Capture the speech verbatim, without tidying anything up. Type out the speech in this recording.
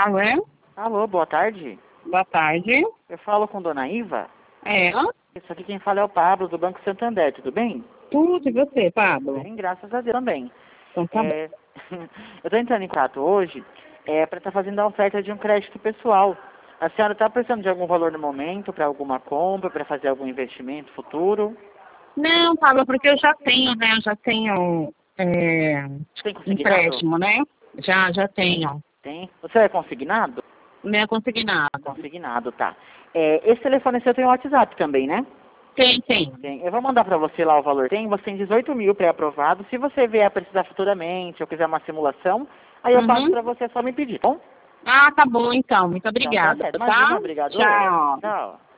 Alô? Alô, boa tarde. Boa tarde. Eu falo com Dona Iva. É? Isso aqui quem fala é o Pablo, do Banco Santander, tudo bem? Tudo, e você, Pablo? Bem, graças a Deus também. Então tá bom. É, eu estou entrando em contato hoje é, para estar fazendo a oferta de um crédito pessoal. A senhora está precisando de algum valor no momento, para alguma compra, para fazer algum investimento futuro? Não, Pablo, porque eu já tenho, né? Eu já tenho é, Você tem consignado? empréstimo, né? Já, já tenho. Tem. Você é consignado? Não é consignado. Consignado, tá. É, esse telefone seu tem o WhatsApp também, né? Tem, tem. Tem. Eu vou mandar para você lá o valor. Tem, você tem dezoito mil pré-aprovado. Se você vier a precisar futuramente ou quiser uma simulação, aí eu Uhum. passo para você, é só me pedir, tá bom? Ah, tá bom então. Muito Então, tá obrigada, certo. tá? Imagina, obrigado. Tchau. Tchau.